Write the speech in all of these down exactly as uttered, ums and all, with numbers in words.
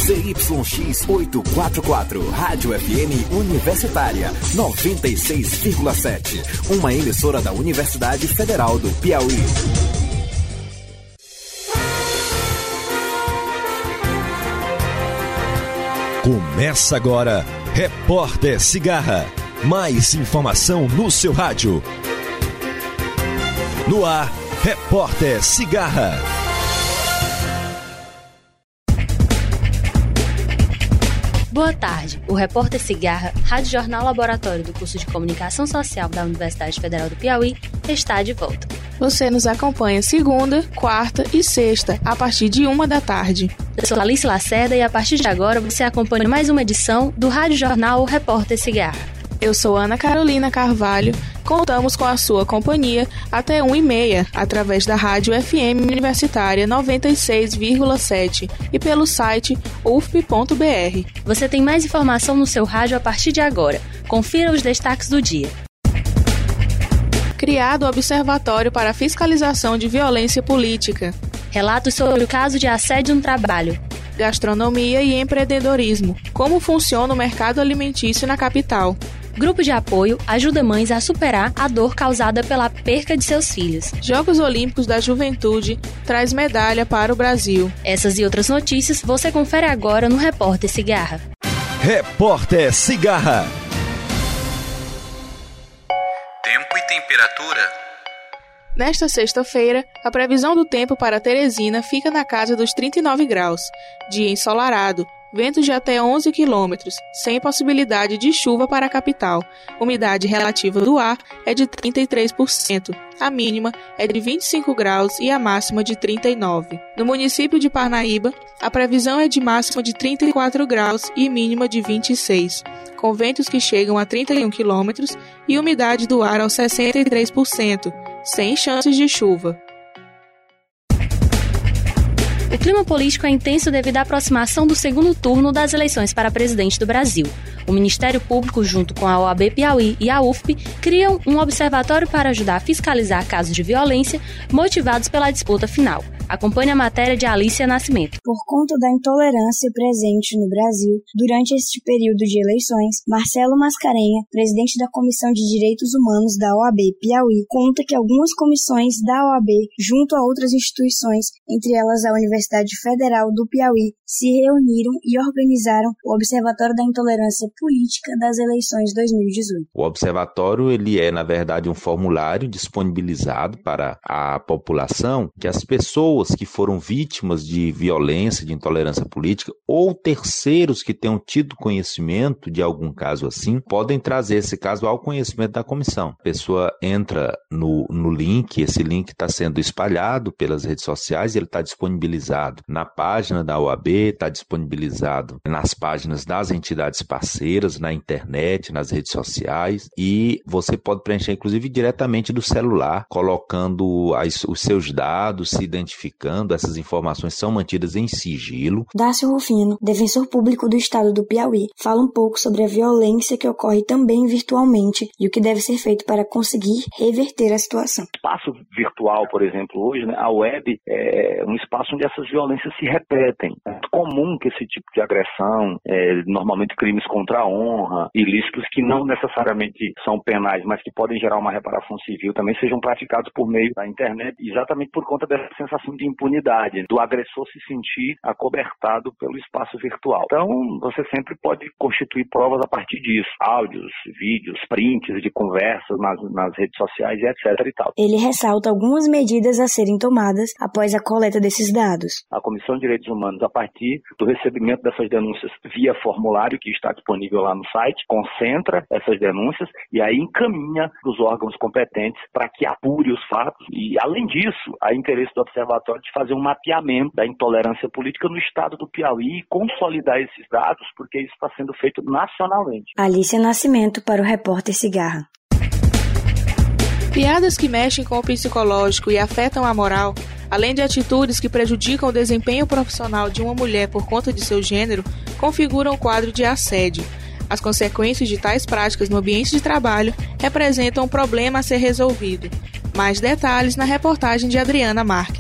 Z Y X oitocentos e quarenta e quatro, Rádio F M Universitária, noventa e seis vírgula sete. Uma emissora da Universidade Federal do Piauí. Começa agora, Repórter Cigarra. Mais informação no seu rádio. No ar, Repórter Cigarra. Boa tarde. O Repórter Cigarra, Rádio Jornal Laboratório do curso de Comunicação Social da Universidade Federal do Piauí, está de volta. Você nos acompanha segunda, quarta e sexta, a partir de uma da tarde. Eu sou Alice Lacerda e a partir de agora você acompanha mais uma edição do Rádio Jornal Repórter Cigarra. Eu sou Ana Carolina Carvalho. Contamos com a sua companhia até uma e meia, através da Rádio F M Universitária noventa e seis vírgula sete e pelo site u f p ponto b r. Você tem mais informação no seu rádio a partir de agora. Confira os destaques do dia. Criado o Observatório para a Fiscalização de Violência Política. Relatos sobre o caso de assédio no trabalho. Gastronomia e empreendedorismo. Como funciona o mercado alimentício na capital. Grupo de apoio ajuda mães a superar a dor causada pela perca de seus filhos. Jogos Olímpicos da Juventude traz medalha para o Brasil. Essas e outras notícias você confere agora no Repórter Cigarra. Repórter Cigarra. Tempo e temperatura. Nesta sexta-feira, a previsão do tempo para Teresina fica na casa dos trinta e nove graus. Dia ensolarado. Ventos de até onze quilômetros, sem possibilidade de chuva para a capital. Umidade relativa do ar é de trinta e três por cento. A mínima é de vinte e cinco graus e a máxima de trinta e nove. No município de Parnaíba, a previsão é de máxima de trinta e quatro graus e mínima de vinte e seis, com ventos que chegam a trinta e um quilômetros e umidade do ar aos sessenta e três por cento, sem chances de chuva. O clima político é intenso devido à aproximação do segundo turno das eleições para presidente do Brasil. O Ministério Público, junto com a O A B Piauí e a U F P, criam um observatório para ajudar a fiscalizar casos de violência motivados pela disputa final. Acompanhe a matéria de Alicia Nascimento. Por conta da intolerância presente no Brasil durante este período de eleições, Marcelo Mascarenha, presidente da Comissão de Direitos Humanos da O A B Piauí, conta que algumas comissões da O A B, junto a outras instituições, entre elas a Universidade Federal do Piauí, se reuniram e organizaram o Observatório da Intolerância Política das Eleições dois mil e dezoito. O observatório ele é, na verdade, um formulário disponibilizado para a população que as pessoas que foram vítimas de violência, de intolerância política ou terceiros que tenham tido conhecimento de algum caso assim, podem trazer esse caso ao conhecimento da comissão. A pessoa entra no, no link, esse link está sendo espalhado pelas redes sociais, ele está disponibilizado na página da O A B, está disponibilizado nas páginas das entidades parceiras, na internet, nas redes sociais, e você pode preencher inclusive diretamente do celular, colocando as, os seus dados, se identificando. Essas informações são mantidas em sigilo. Dácio Rufino, defensor público do estado do Piauí, fala um pouco sobre a violência que ocorre também virtualmente e o que deve ser feito para conseguir reverter a situação. O espaço virtual, por exemplo, hoje, né, a web é um espaço onde essas violências se repetem. É muito comum que esse tipo de agressão, é, normalmente crimes contra a honra, ilícitos que não necessariamente são penais, mas que podem gerar uma reparação civil, também sejam praticados por meio da internet, exatamente por conta dessa sensação de impunidade, do agressor se sentir acobertado pelo espaço virtual. Então, você sempre pode constituir provas a partir disso, áudios, vídeos, prints de conversas nas, nas redes sociais e etc e tal. Ele ressalta algumas medidas a serem tomadas após a coleta desses dados. A Comissão de Direitos Humanos, a partir do recebimento dessas denúncias via formulário que está disponível lá no site, concentra essas denúncias e aí encaminha para os órgãos competentes para que apure os fatos. E, além disso, há interesse do observatório de fazer um mapeamento da intolerância política no estado do Piauí e consolidar esses dados, porque isso está sendo feito nacionalmente. Alicia Nascimento para o Repórter Cigarra. Piadas que mexem com o psicológico e afetam a moral, além de atitudes que prejudicam o desempenho profissional de uma mulher por conta de seu gênero, configuram o quadro de assédio. As consequências de tais práticas no ambiente de trabalho representam um problema a ser resolvido. Mais detalhes na reportagem de Adriana Marques.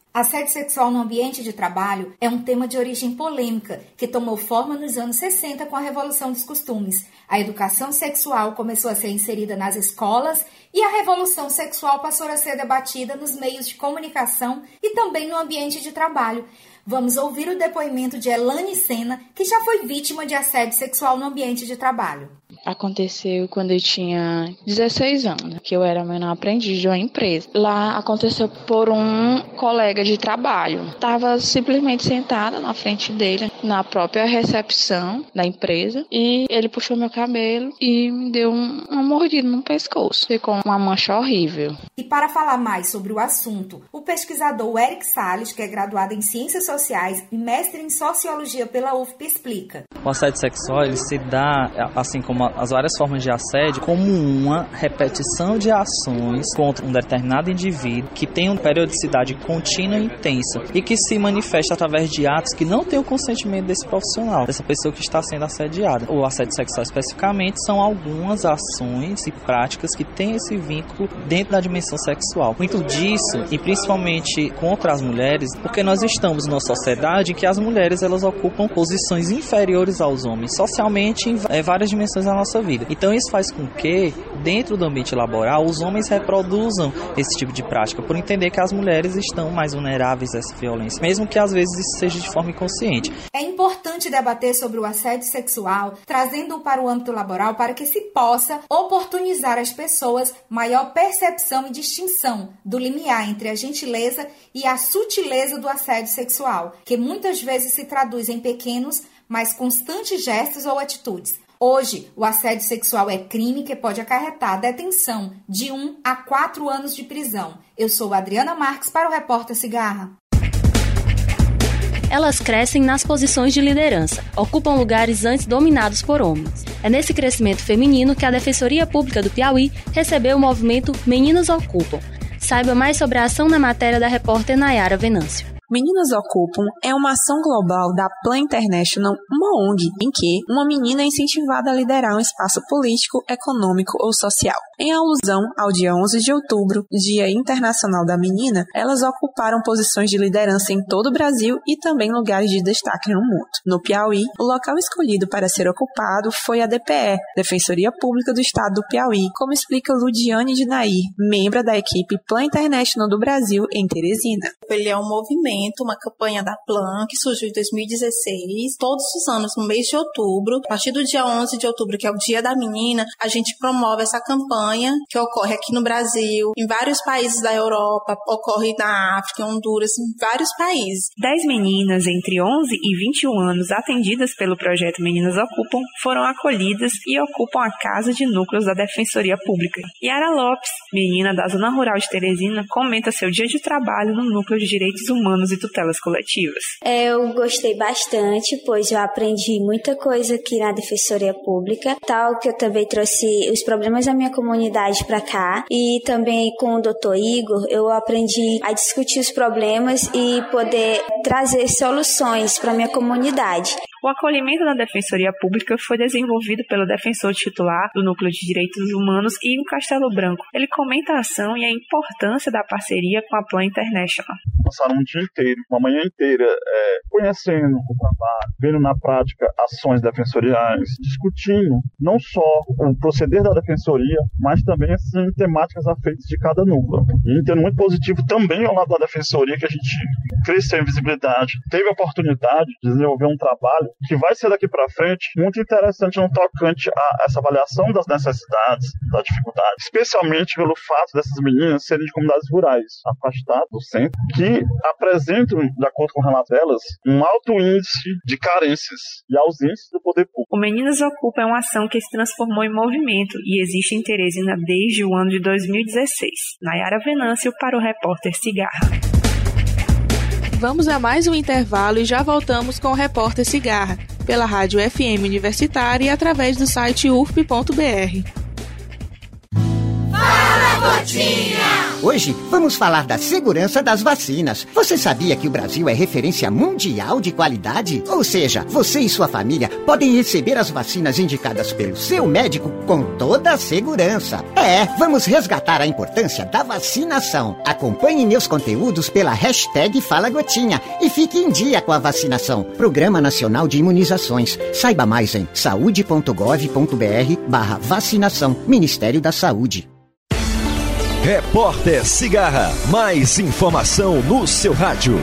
Assédio sexual no ambiente de trabalho é um tema de origem polêmica que tomou forma nos anos sessenta com a Revolução dos Costumes. A educação sexual começou a ser inserida nas escolas e a revolução sexual passou a ser debatida nos meios de comunicação e também no ambiente de trabalho. Vamos ouvir o depoimento de Elane Sena, que já foi vítima de assédio sexual no ambiente de trabalho. Aconteceu quando eu tinha dezesseis anos, que eu era menor aprendiz de uma empresa. Lá aconteceu por um colega de trabalho. Estava simplesmente sentada na frente dele, na própria recepção da empresa, e ele puxou meu cabelo e me deu um, uma mordida no pescoço. Ficou uma mancha horrível. E para falar mais sobre o assunto, o pesquisador Eric Salles, que é graduado em Ciências Sociais e mestre em Sociologia pela U F P, explica. O assédio sexual ele se dá, assim como as várias formas de assédio, como uma repetição de ações contra um determinado indivíduo que tem uma periodicidade contínua e intensa e que se manifesta através de atos que não têm o consentimento desse profissional, dessa pessoa que está sendo assediada. O assédio sexual especificamente são algumas ações e práticas que têm esse vínculo dentro da dimensão sexual. Muito disso, e principalmente contra as mulheres, porque nós estamos numa sociedade em que as mulheres elas ocupam posições inferiores aos homens, socialmente em várias dimensões da nossa vida. Então isso faz com que, dentro do ambiente laboral, os homens reproduzam esse tipo de prática, por entender que as mulheres estão mais vulneráveis a essa violência, mesmo que às vezes isso seja de forma inconsciente. É importante debater sobre o assédio sexual, trazendo-o para o âmbito laboral para que se possa oportunizar às pessoas maior percepção e distinção do limiar entre a gentileza e a sutileza do assédio sexual, que muitas vezes se traduz em pequenos, mas constantes gestos ou atitudes. Hoje, o assédio sexual é crime que pode acarretar detenção de um a quatro anos de prisão. Eu sou Adriana Marques para o Repórter Cigarra. Elas crescem nas posições de liderança, ocupam lugares antes dominados por homens. É nesse crescimento feminino que a Defensoria Pública do Piauí recebeu o movimento Meninas Ocupam. Saiba mais sobre a ação na matéria da repórter Nayara Venâncio. Meninas Ocupam é uma ação global da Plan International, uma O N G, em que uma menina é incentivada a liderar um espaço político, econômico ou social. Em alusão ao dia onze de outubro, Dia Internacional da Menina, elas ocuparam posições de liderança em todo o Brasil e também lugares de destaque no mundo. No Piauí, o local escolhido para ser ocupado foi a D P E, Defensoria Pública do Estado do Piauí, como explica Ludiane de Nair, membro da equipe Plan International do Brasil em Teresina. Ele é um movimento, uma campanha da Plan, que surgiu em dois mil e dezesseis. Todos os anos, no mês de outubro, a partir do dia onze de outubro, que é o Dia da Menina, a gente promove essa campanha que ocorre aqui no Brasil, em vários países da Europa, ocorre na África, em Honduras, em vários países. Dez meninas entre onze e vinte e um anos atendidas pelo projeto Meninas Ocupam foram acolhidas e ocupam a Casa de Núcleos da Defensoria Pública. Yara Lopes, menina da Zona Rural de Teresina, comenta seu dia de trabalho no Núcleo de Direitos Humanos e Tutelas Coletivas. Eu gostei bastante, pois eu aprendi muita coisa aqui na Defensoria Pública, tal que eu também trouxe os problemas da minha comunidade para cá, e também com o doutor Igor eu aprendi a discutir os problemas e poder trazer soluções para minha comunidade. O acolhimento da Defensoria Pública foi desenvolvido pelo defensor titular do Núcleo de Direitos Humanos, Igor Castelo Branco. Ele comenta a ação e a importância da parceria com a Plan International. Passaram um dia inteiro, uma manhã inteira, é, conhecendo o trabalho, vendo na prática ações defensoriais, discutindo não só o proceder da Defensoria, mas também assim, temáticas afeitas de cada núcleo. E entendo muito positivo também ao lado da Defensoria que a gente cresceu em visibilidade, teve a oportunidade de desenvolver um trabalho que vai ser daqui para frente muito interessante no tocante a essa avaliação das necessidades, da dificuldade, especialmente pelo fato dessas meninas serem de comunidades rurais, afastadas do centro, que apresentam, de acordo com o relato delas, um alto índice de carências e ausência do poder público. O Meninas Ocupam é uma ação que se transformou em movimento e existe em Teresina desde o ano de dois mil e dezesseis. Nayara Venâncio para o Repórter Cigarra. Vamos a mais um intervalo e já voltamos com o Repórter Cigarra, pela Rádio F M Universitária e através do site u f p ponto b r. Fala, Gotinha! Hoje vamos falar da segurança das vacinas. Você sabia que o Brasil é referência mundial de qualidade? Ou seja, você e sua família podem receber as vacinas indicadas pelo seu médico com toda a segurança. É, vamos resgatar a importância da vacinação. Acompanhe meus conteúdos pela hashtag Fala Gotinha e fique em dia com a vacinação. Programa Nacional de Imunizações. Saiba mais em saúde ponto gov ponto br barra vacinação. Ministério da Saúde. Repórter Cigarra. Mais informação no seu rádio.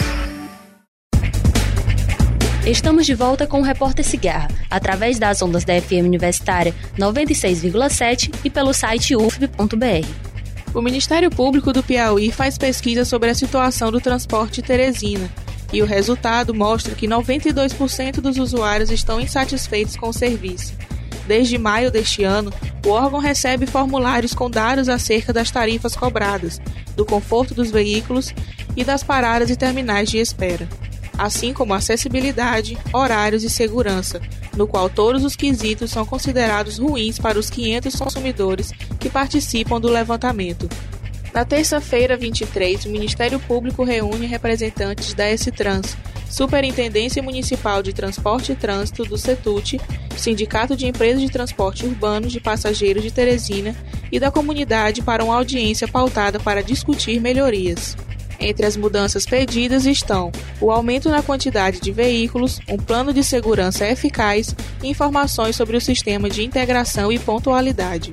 Estamos de volta com o Repórter Cigarra, através das ondas da F M Universitária noventa e seis vírgula sete e pelo site u f b ponto b r. O Ministério Público do Piauí faz pesquisa sobre a situação do transporte Teresina e o resultado mostra que noventa e dois por cento dos usuários estão insatisfeitos com o serviço. Desde maio deste ano, o órgão recebe formulários com dados acerca das tarifas cobradas, do conforto dos veículos e das paradas e terminais de espera, assim como acessibilidade, horários e segurança, no qual todos os quesitos são considerados ruins para os quinhentos consumidores que participam do levantamento. Na terça-feira, vinte e três, o Ministério Público reúne representantes da S-Trans, Superintendência Municipal de Transporte e Trânsito do CETUT, Sindicato de Empresas de Transporte Urbano de Passageiros de Teresina e da comunidade para uma audiência pautada para discutir melhorias. Entre as mudanças pedidas estão o aumento na quantidade de veículos, um plano de segurança eficaz e informações sobre o sistema de integração e pontualidade.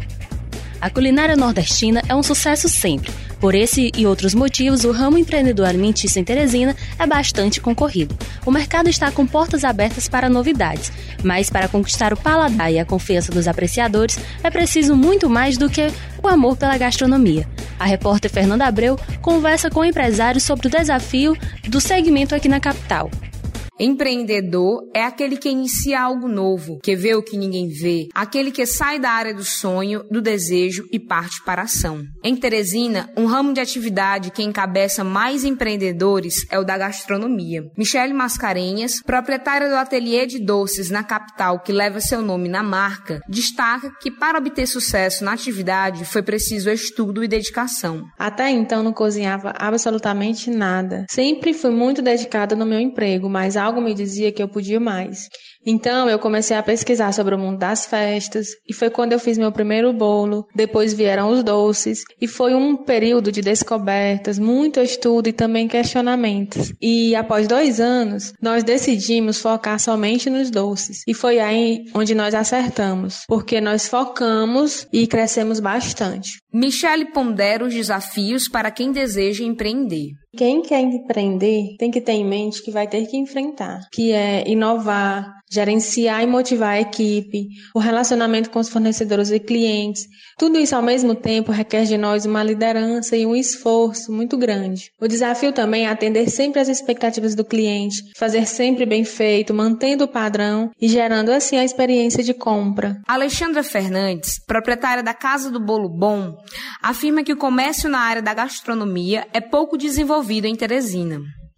A culinária nordestina é um sucesso sempre. Por esse e outros motivos, o ramo empreendedor alimentício em Teresina é bastante concorrido. O mercado está com portas abertas para novidades, mas para conquistar o paladar e a confiança dos apreciadores é preciso muito mais do que o amor pela gastronomia. A repórter Fernanda Abreu conversa com empresários sobre o desafio do segmento aqui na capital. Empreendedor é aquele que inicia algo novo, que vê o que ninguém vê, aquele que sai da área do sonho, do desejo e parte para a ação. Em Teresina, um ramo de atividade que encabeça mais empreendedores é o da gastronomia. Michele Mascarenhas, proprietária do ateliê de doces na capital que leva seu nome na marca, destaca que para obter sucesso na atividade foi preciso estudo e dedicação. Até então não cozinhava absolutamente nada. Sempre fui muito dedicada no meu emprego, mas algo me dizia que eu podia mais. Então eu comecei a pesquisar sobre o mundo das festas e foi quando eu fiz meu primeiro bolo, depois vieram os doces e foi um período de descobertas, muito estudo e também questionamentos. E após dois anos, nós decidimos focar somente nos doces e foi aí onde nós acertamos, porque nós focamos e crescemos bastante. Michele pondera os desafios para quem deseja empreender. Quem quer empreender tem que ter em mente que vai ter que enfrentar, que é inovar, gerenciar e motivar a equipe, o relacionamento com os fornecedores e clientes. Tudo isso ao mesmo tempo requer de nós uma liderança e um esforço muito grande. O desafio também é atender sempre às expectativas do cliente, fazer sempre bem feito, mantendo o padrão e gerando assim a experiência de compra. Alexandra Fernandes, proprietária da Casa do Bolo Bom, afirma que o comércio na área da gastronomia é pouco desenvolvido em Teresina.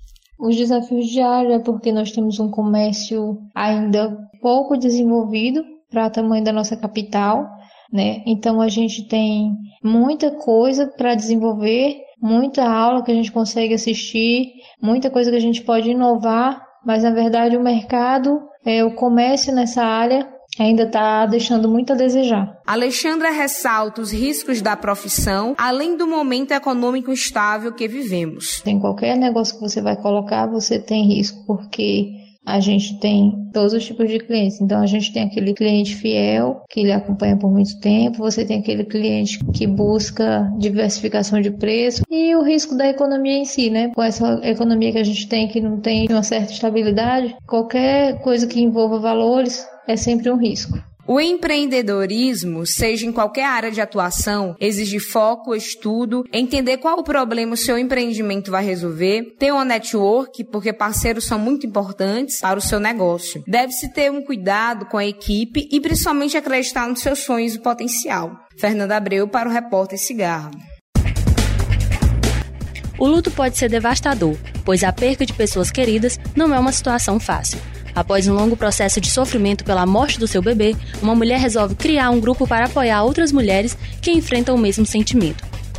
Os desafios diários é porque nós temos um comércio ainda pouco desenvolvido para o tamanho da nossa capital, né? Então a gente tem muita coisa para desenvolver, muita aula que a gente consegue assistir, muita coisa que a gente pode inovar, mas na verdade o mercado, é, o comércio nessa área ainda está deixando muito a desejar. Alexandra ressalta os riscos da profissão, além do momento econômico instável que vivemos. Em qualquer negócio que você vai colocar, você tem risco, porque a gente tem todos os tipos de clientes. Então, a gente tem aquele cliente fiel, que lhe acompanha por muito tempo. Você tem aquele cliente que busca diversificação de preço. E o risco da economia em si, né? Com essa economia que a gente tem, que não tem uma certa estabilidade, qualquer coisa que envolva valores é sempre um risco. O empreendedorismo, seja em qualquer área de atuação, exige foco, estudo, entender qual o problema o seu empreendimento vai resolver, ter uma network, porque parceiros são muito importantes para o seu negócio. Deve-se ter um cuidado com a equipe e principalmente acreditar nos seus sonhos e potencial. Fernanda Abreu para o Repórter Cigarra. O luto pode ser devastador, pois a perca de pessoas queridas não é uma situação fácil. Após um longo processo de sofrimento pela morte do seu bebê, uma mulher resolve criar um grupo para apoiar outras mulheres que enfrentam o mesmo sentimento.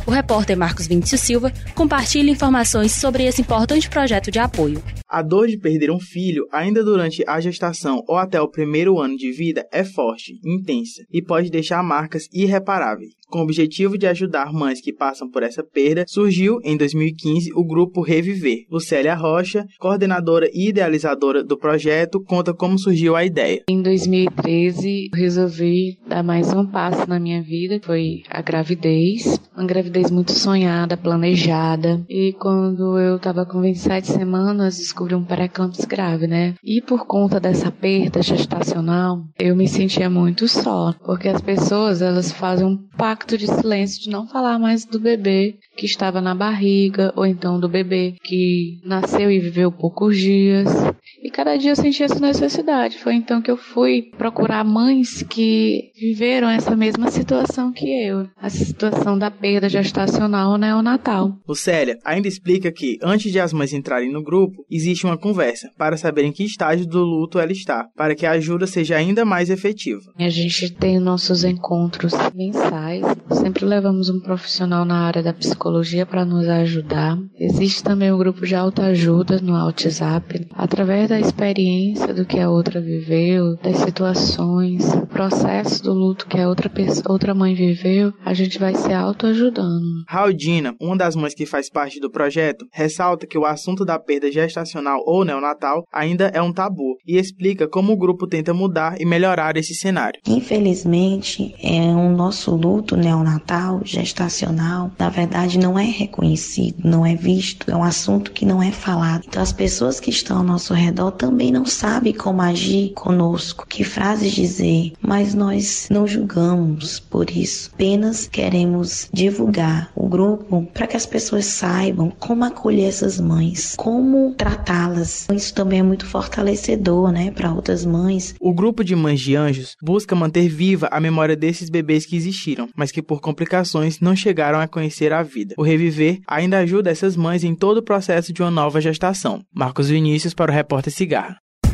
O repórter Marcos Vinícius Silva compartilha informações sobre esse importante projeto de apoio. A dor de perder um filho, ainda durante a gestação ou até o primeiro ano de vida, é forte, intensa e pode deixar marcas irreparáveis. Com o objetivo de ajudar mães que passam por essa perda, surgiu em dois mil e quinze o grupo Reviver. Lucélia Rocha, coordenadora e idealizadora do projeto, conta como surgiu a ideia. Em dois mil e treze, resolvi dar mais um passo na minha vida, foi a gravidez. Uma gravidez muito sonhada, planejada. E quando eu estava com vinte e sete semanas, descobri um pré-eclâmpsia grave, né? E por conta dessa perda gestacional, eu me sentia muito só, porque as pessoas, elas fazem um pacto de silêncio de não falar mais do bebê que estava na barriga, ou então do bebê que nasceu e viveu poucos dias. E cada dia eu sentia essa necessidade. Foi então que eu fui procurar mães que viveram essa mesma situação que eu, a situação da perda gestacional neonatal. Lucélia ainda explica que, antes de as mães entrarem no grupo, existe uma conversa para saber em que estágio do luto ela está, para que a ajuda seja ainda mais efetiva. A gente tem nossos encontros mensais, sempre levamos um profissional na área da psicologia para nos ajudar. Existe também o grupo de autoajuda no WhatsApp, através da experiência do que a outra viveu, das situações, processo do luto que a outra, pessoa, outra mãe viveu, a gente vai se autoajudando. Raudina, uma das mães que faz parte do projeto, ressalta que o assunto da perda gestacional ou neonatal ainda é um tabu e explica como o grupo tenta mudar e melhorar esse cenário. Infelizmente, é, o nosso luto neonatal, gestacional, na verdade não é reconhecido, não é visto, é um assunto que não é falado. Então as pessoas que estão ao nosso redor também não sabem como agir conosco, que frases dizer, mas nós não julgamos por isso, apenas queremos divulgar o grupo para que as pessoas saibam como acolher essas mães, como tratá-las. Isso também é muito fortalecedor, né, para outras mães. O grupo de Mães de Anjos busca manter viva a memória desses bebês que existiram, mas que por complicações não chegaram a conhecer a vida. O Reviver ainda ajuda essas mães em todo o processo de uma nova gestação. Marcos Vinícius para o repórter Cigarra.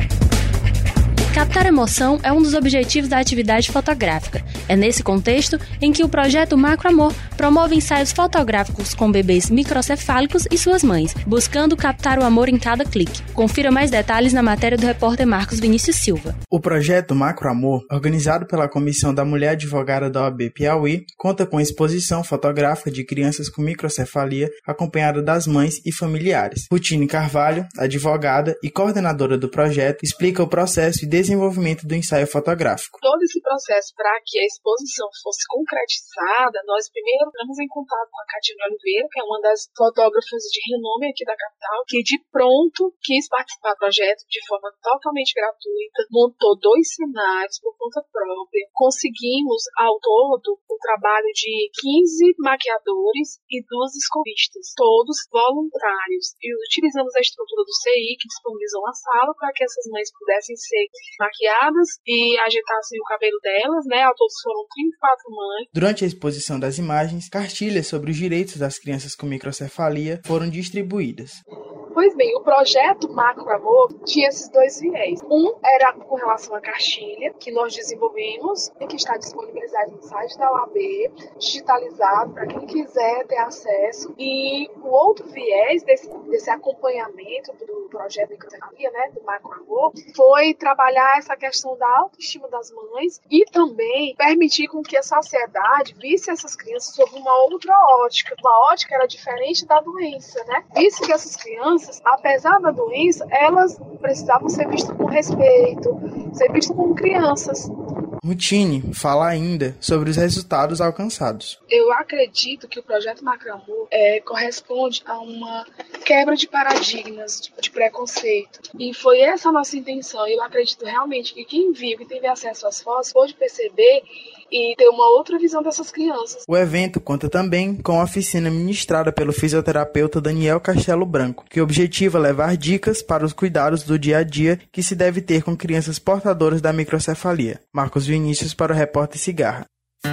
Captar emoção é um dos objetivos da atividade fotográfica. É nesse contexto em que o projeto Macro Amor promove ensaios fotográficos com bebês microcefálicos e suas mães, buscando captar o amor em cada clique. Confira mais detalhes na matéria do repórter Marcos Vinícius Silva. O projeto Macro Amor, organizado pela Comissão da Mulher Advogada da O A B Piauí, conta com exposição fotográfica de crianças com microcefalia, acompanhada das mães e familiares. Rutine Carvalho, advogada e coordenadora do projeto, explica o processo e desenvolvimento do ensaio fotográfico. Todo esse processo para que a exposição fosse concretizada, nós primeiro entramos em contato com a Catina Oliveira, que é uma das fotógrafas de renome aqui da capital, que de pronto quis participar do projeto de forma totalmente gratuita, montou dois cenários por conta própria. Conseguimos, ao todo, o trabalho de quinze maquiadores e duas escovistas, todos voluntários. E utilizamos a estrutura do C I, que disponibilizou uma sala para que essas mães pudessem ser maquiadas e ajeitassem o cabelo delas, né? Ao todo foram trinta e quatro mães. Durante a exposição das imagens, cartilhas sobre os direitos das crianças com microcefalia foram distribuídas. Pois bem, o projeto Macro Amor tinha esses dois viés. Um era com relação à cartilha, que nós desenvolvemos e que está disponibilizado no site da O A B, digitalizado para quem quiser ter acesso. E o outro viés desse, desse acompanhamento do projeto Microcefalia, né, do Macro Amor, foi trabalhar essa questão da autoestima das mães e também permitir com que a sociedade visse essas crianças sob uma outra ótica. Uma ótica era diferente da doença, né? Visse que essas crianças, apesar da doença, elas precisavam ser vistas com respeito, ser vistas como crianças. Rutine fala ainda sobre os resultados alcançados. Eu acredito que o projeto Macro Amor é, corresponde a uma quebra de paradigmas, de, de preconceito. E foi essa a nossa intenção. Eu acredito realmente que quem viu, que teve acesso às fotos, pôde perceber e ter uma outra visão dessas crianças. O evento conta também com a oficina ministrada pelo fisioterapeuta Daniel Castelo Branco, que objetiva levar dicas para os cuidados do dia a dia que se deve ter com crianças portadoras da microcefalia. Marcos Vinícius para o repórter Cigarra.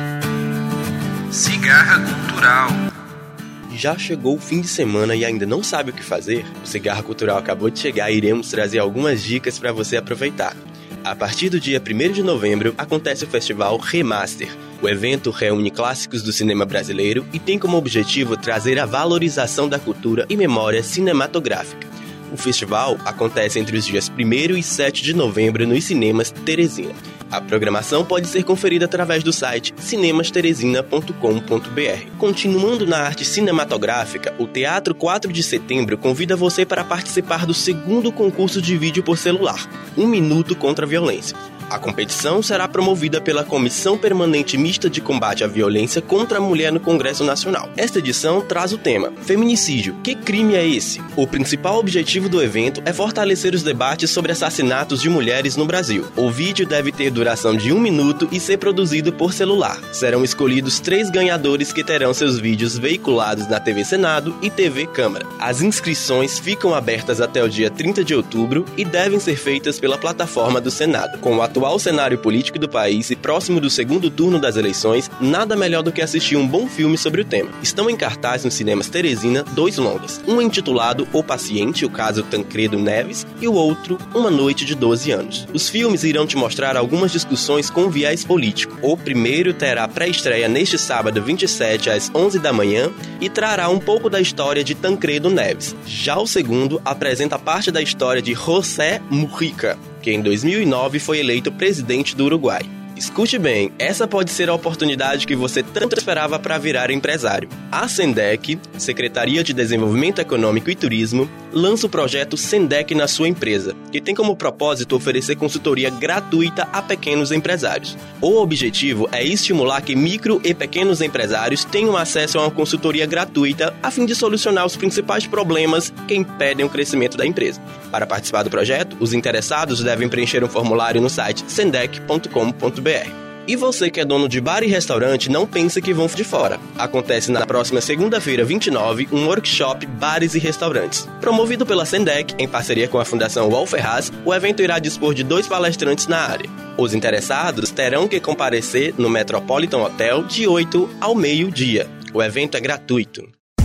Cigarra Cultural. Já chegou o fim de semana e ainda não sabe o que fazer? O Cigarra Cultural acabou de chegar e iremos trazer algumas dicas para você aproveitar. A partir do dia primeiro de novembro, acontece o festival Remaster. O evento reúne clássicos do cinema brasileiro e tem como objetivo trazer a valorização da cultura e memória cinematográfica. O festival acontece entre os dias primeiro e sete de novembro nos cinemas Teresina. A programação pode ser conferida através do site cinemas teresina ponto com ponto b r. Continuando na arte cinematográfica, o Teatro quatro de setembro convida você para participar do segundo concurso de vídeo por celular, Um Minuto contra a Violência. A competição será promovida pela Comissão Permanente Mista de Combate à Violência contra a Mulher no Congresso Nacional. Esta edição traz o tema Feminicídio. Que crime é esse? O principal objetivo do evento é fortalecer os debates sobre assassinatos de mulheres no Brasil. O vídeo deve ter duração de um minuto e ser produzido por celular. Serão escolhidos três ganhadores que terão seus vídeos veiculados na T V Senado e T V Câmara. As inscrições ficam abertas até o dia trinta de outubro e devem ser feitas pela plataforma do Senado. Com o atual cenário político do país e próximo do segundo turno das eleições, nada melhor do que assistir um bom filme sobre o tema. Estão em cartaz nos cinemas Teresina dois longas, um intitulado O Paciente, o caso Tancredo Neves, e o outro, Uma Noite de doze anos. Os filmes irão te mostrar algumas discussões com viés político. O primeiro terá pré-estreia neste sábado vinte e sete às onze da manhã e trará um pouco da história de Tancredo Neves. Já o segundo apresenta parte da história de José Mujica, que em dois mil e nove foi eleito presidente do Uruguai. Escute bem, essa pode ser a oportunidade que você tanto esperava para virar empresário. A Sendec, Secretaria de Desenvolvimento Econômico e Turismo, lança o projeto Sendec na sua empresa, que tem como propósito oferecer consultoria gratuita a pequenos empresários. O objetivo é estimular que micro e pequenos empresários tenham acesso a uma consultoria gratuita a fim de solucionar os principais problemas que impedem o crescimento da empresa. Para participar do projeto, os interessados devem preencher um formulário no site sendec ponto com ponto b r. E você que é dono de bar e restaurante, não pensa que vão de fora. Acontece na próxima segunda-feira, vinte e nove, um workshop Bares e Restaurantes. Promovido pela Sendec, em parceria com a Fundação Wall Ferraz, o evento irá dispor de dois palestrantes na área. Os interessados terão que comparecer no Metropolitan Hotel de oito ao meio-dia. O evento é gratuito.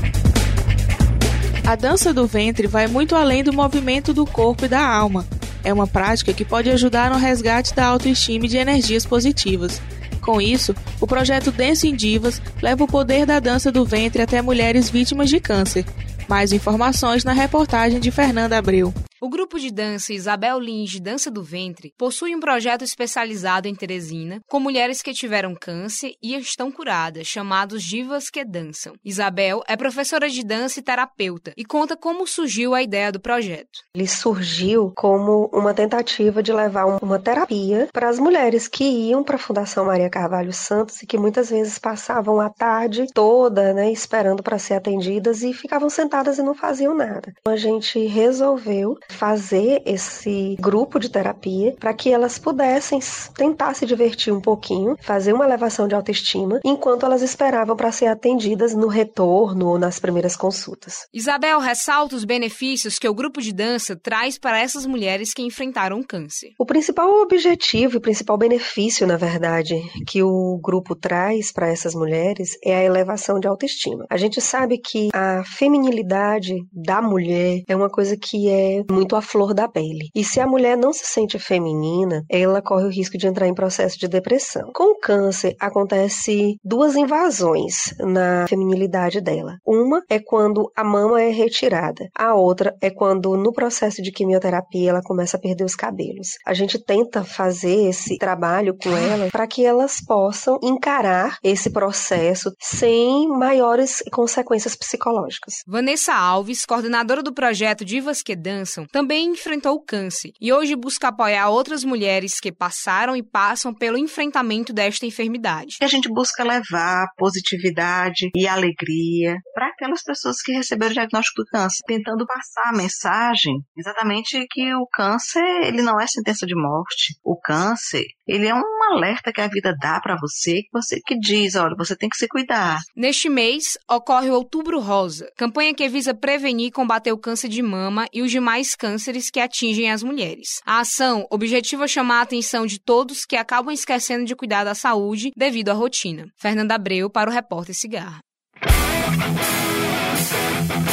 A dança do ventre vai muito além do movimento do corpo e da alma. É uma prática que pode ajudar no resgate da autoestima e de energias positivas. Com isso, o projeto Dance in Divas leva o poder da dança do ventre até mulheres vítimas de câncer. Mais informações na reportagem de Fernanda Abreu. O grupo de dança Isabel Lins Dança do Ventre possui um projeto especializado em Teresina com mulheres que tiveram câncer e estão curadas, chamados Divas que Dançam. Isabel é professora de dança e terapeuta e conta como surgiu a ideia do projeto. Ele surgiu como uma tentativa de levar uma terapia para as mulheres que iam para a Fundação Maria Carvalho Santos e que muitas vezes passavam a tarde toda, né, esperando para ser atendidas e ficavam sentadas e não faziam nada. A gente resolveu fazer esse grupo de terapia para que elas pudessem tentar se divertir um pouquinho, fazer uma elevação de autoestima, enquanto elas esperavam para ser atendidas no retorno ou nas primeiras consultas. Isabel ressalta os benefícios que o grupo de dança traz para essas mulheres que enfrentaram câncer. O principal objetivo e o principal benefício, na verdade, que o grupo traz para essas mulheres é a elevação de autoestima. A gente sabe que a feminilidade da mulher é uma coisa que é muito à flor da pele. E se a mulher não se sente feminina, ela corre o risco de entrar em processo de depressão. Com o câncer, acontece duas invasões na feminilidade dela. Uma é quando a mama é retirada. A outra é quando, no processo de quimioterapia, ela começa a perder os cabelos. A gente tenta fazer esse trabalho com ela para que elas possam encarar esse processo sem maiores consequências psicológicas. Vanessa Alves, coordenadora do projeto Divas que Dançam, também enfrentou o câncer e hoje busca apoiar outras mulheres que passaram e passam pelo enfrentamento desta enfermidade. A gente busca levar positividade e alegria para aquelas pessoas que receberam o diagnóstico do câncer, tentando passar a mensagem exatamente que o câncer ele não é sentença de morte. O câncer ele é um alerta que a vida dá para você, você que diz, olha, você tem que se cuidar. Neste mês ocorre o Outubro Rosa, campanha que visa prevenir e combater o câncer de mama e os demais cânceres que atingem as mulheres. A ação objetiva chamar a atenção de todos que acabam esquecendo de cuidar da saúde devido à rotina. Fernanda Abreu para o Repórter Cigarra.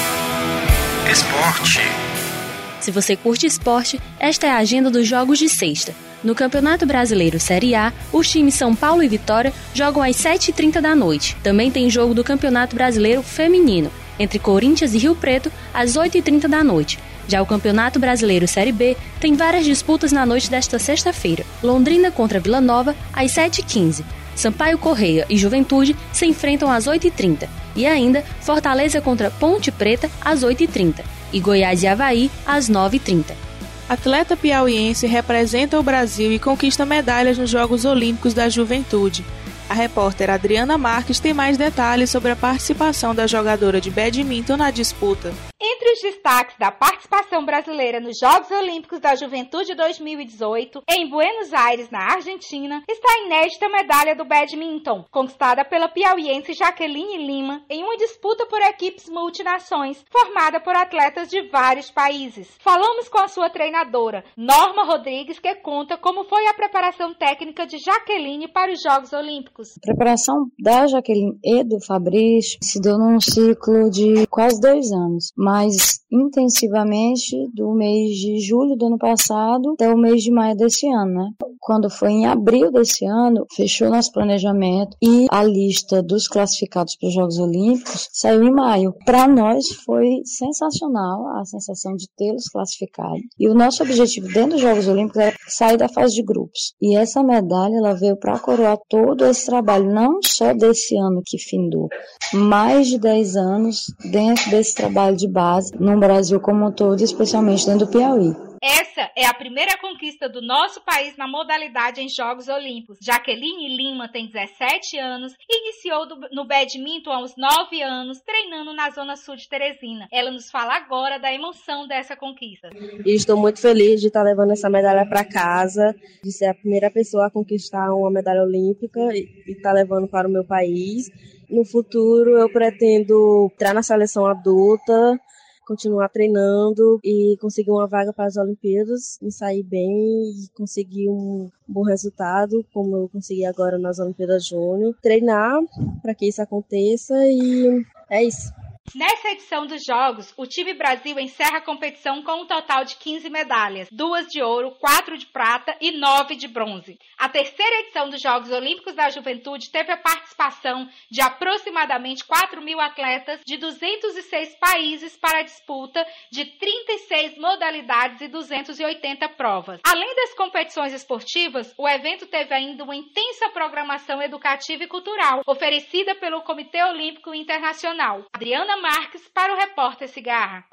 Esporte. Se você curte esporte, esta é a agenda dos Jogos de Sexta. No Campeonato Brasileiro Série A, os times São Paulo e Vitória jogam às sete e trinta da noite. Também tem jogo do Campeonato Brasileiro Feminino, entre Corinthians e Rio Preto, às oito e trinta da noite. Já o Campeonato Brasileiro Série B tem várias disputas na noite desta sexta-feira. Londrina contra Vila Nova, às sete e quinze. Sampaio Correia e Juventude se enfrentam às oito e trinta. E ainda Fortaleza contra Ponte Preta, às oito e trinta. E Goiás e Avaí, às nove e trinta. Atleta piauiense representa o Brasil e conquista medalhas nos Jogos Olímpicos da Juventude. A repórter Adriana Marques tem mais detalhes sobre a participação da jogadora de badminton na disputa. Entre os destaques da participação brasileira nos Jogos Olímpicos da Juventude dois mil e dezoito, em Buenos Aires, na Argentina, está a inédita medalha do badminton, conquistada pela piauiense Jaqueline Lima em uma disputa por equipes multinações, formada por atletas de vários países. Falamos com a sua treinadora, Norma Rodrigues, que conta como foi a preparação técnica de Jaqueline para os Jogos Olímpicos. A preparação da Jaqueline e do Fabrício se deu num ciclo de quase dois anos, mais intensivamente do mês de julho do ano passado até o mês de maio desse ano, né? Quando foi em abril desse ano, fechou nosso planejamento e a lista dos classificados para os Jogos Olímpicos saiu em maio. Para nós foi sensacional a sensação de tê-los classificados. E o nosso objetivo dentro dos Jogos Olímpicos era sair da fase de grupos. E essa medalha ela veio para coroar todo esse trabalho, não só desse ano que findou, mais de dez anos dentro desse trabalho de base no Brasil como um todo, especialmente dentro do Piauí. Essa é a primeira conquista do nosso país na modalidade em Jogos Olímpicos. Jaqueline Lima tem dezessete anos e iniciou do, no badminton aos nove anos, treinando na Zona Sul de Teresina. Ela nos fala agora da emoção dessa conquista. E estou muito feliz de estar levando essa medalha para casa, de ser a primeira pessoa a conquistar uma medalha olímpica e estar levando para o meu país. No futuro eu pretendo entrar na seleção adulta, continuar treinando e conseguir uma vaga para as Olimpíadas, me sair bem e conseguir um bom resultado, como eu consegui agora nas Olimpíadas Júnior. Treinar para que isso aconteça e é isso. Nessa edição dos Jogos, o time Brasil encerra a competição com um total de quinze medalhas, duas de ouro, quatro de prata e nove de bronze. A terceira edição dos Jogos Olímpicos da Juventude teve a participação de aproximadamente quatro mil atletas de duzentos e seis países para a disputa de trinta e seis modalidades e duzentas e oitenta provas. Além das competições esportivas, o evento teve ainda uma intensa programação educativa e cultural, oferecida pelo Comitê Olímpico Internacional. Adriana Marques para o Repórter Cigarra.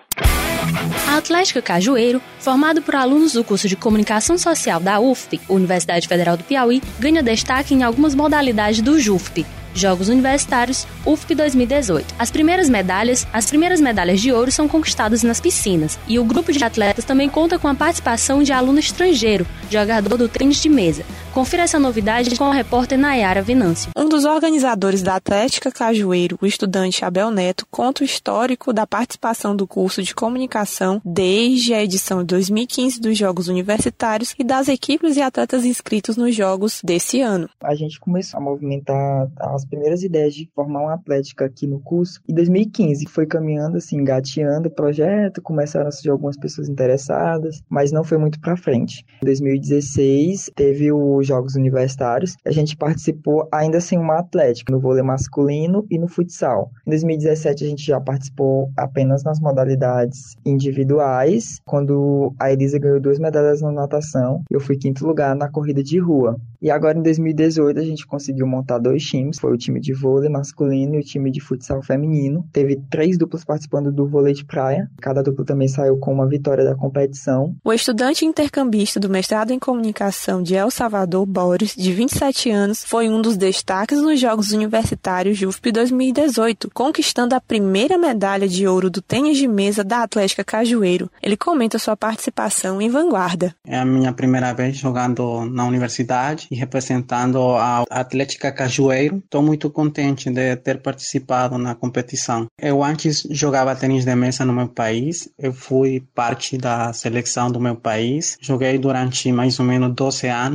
A Atlética Cajueiro, formado por alunos do curso de Comunicação Social da U F P, Universidade Federal do Piauí, ganha destaque em algumas modalidades do JUFP, Jogos Universitários U F P dois mil e dezoito. As primeiras medalhas, as primeiras medalhas de ouro são conquistadas nas piscinas, e o grupo de atletas também conta com a participação de aluno estrangeiro, jogador do tênis de mesa. Confira essa novidade com a repórter Nayara Venâncio. Um dos organizadores da Atlética Cajueiro, o estudante Abel Neto, conta o histórico da participação do curso de comunicação desde a edição de dois mil e quinze dos Jogos Universitários e das equipes e atletas inscritos nos Jogos desse ano. A gente começou a movimentar as primeiras ideias de formar uma atlética aqui no curso em dois mil e quinze. Foi caminhando, assim, engateando o projeto, começaram a surgir algumas pessoas interessadas, mas não foi muito para frente. Em dois mil e dezesseis teve os Jogos Universitários, a gente participou ainda sem uma atlética, no vôlei masculino e no futsal. Em dois mil e dezessete a gente já participou apenas nas modalidades individuais, quando a Elisa ganhou duas medalhas na natação, eu fui quinto lugar na corrida de rua. E agora em dois mil e dezoito a gente conseguiu montar dois times, foi o time de vôlei masculino e o time de futsal feminino. Teve três duplas participando do vôlei de praia, cada dupla também saiu com uma vitória da competição. O estudante intercambista do mestrado em comunicação de El Salvador, Boris, de vinte e sete anos, foi um dos destaques nos Jogos Universitários JUFP dois mil e dezoito, conquistando a primeira medalha de ouro do tênis de mesa da Atlética Cajueiro. Ele comenta sua participação em Vanguarda. É a minha primeira vez jogando na universidade e representando a Atlética Cajueiro. Estou muito contente de ter participado na competição. Eu antes jogava tênis de mesa no meu país, eu fui parte da seleção do meu país, joguei durante mais ou menos doze anos,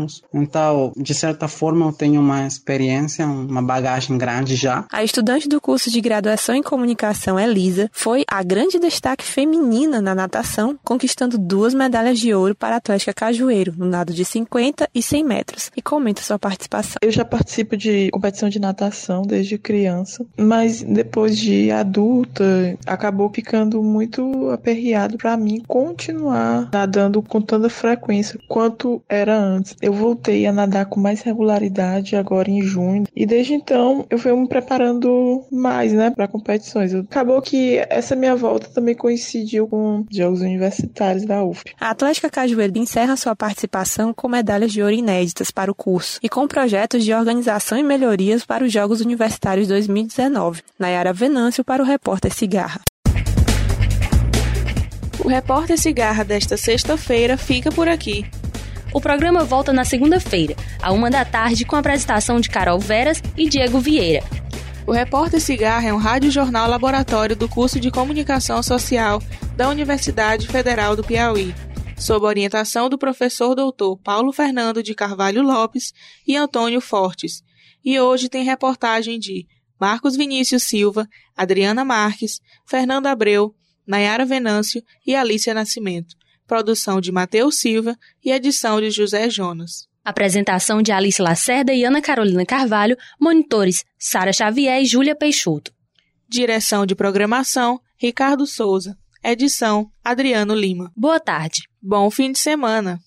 Então, de certa forma, eu tenho uma experiência, uma bagagem grande já. A estudante do curso de graduação em comunicação, Elisa, foi a grande destaque feminina na natação, conquistando duas medalhas de ouro para a Atlética Cajueiro, no nado de cinquenta e cem metros. E comenta sua participação. Eu já participo de competição de natação desde criança, mas depois de adulta, acabou ficando muito aperreado para mim continuar nadando com tanta frequência quanto era antes. Eu voltei a nadar com mais regularidade agora em junho, e desde então eu venho me preparando mais, né, para competições. Acabou que essa minha volta também coincidiu com Jogos Universitários da U F P. A Atlética Cajueiro encerra sua participação com medalhas de ouro inéditas para o curso e com projetos de organização e melhorias para os Jogos Universitários dois mil e dezenove. Nayara Venâncio para o Repórter Cigarra. O Repórter Cigarra desta sexta-feira fica por aqui. O programa volta na segunda-feira, à uma da tarde, com a apresentação de Carol Veras e Diego Vieira. O Repórter Cigarra é um rádio-jornal laboratório do curso de Comunicação Social da Universidade Federal do Piauí, sob orientação do professor doutor Paulo Fernando de Carvalho Lopes e Antônio Fortes. E hoje tem reportagem de Marcos Vinícius Silva, Adriana Marques, Fernando Abreu, Nayara Venâncio e Alícia Nascimento. Produção de Matheus Silva e edição de José Jonas. Apresentação de Alice Lacerda e Ana Carolina Carvalho, monitores Sara Xavier e Júlia Peixoto. Direção de programação, Ricardo Souza. Edição, Adriano Lima. Boa tarde. Bom fim de semana.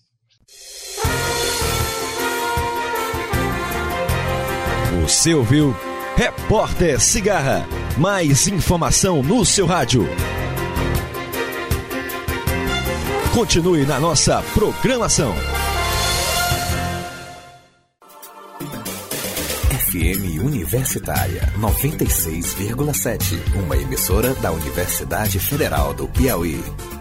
Você ouviu Repórter Cigarra. Mais informação no seu rádio. Continue na nossa programação. F M Universitária noventa e seis vírgula sete, uma emissora da Universidade Federal do Piauí.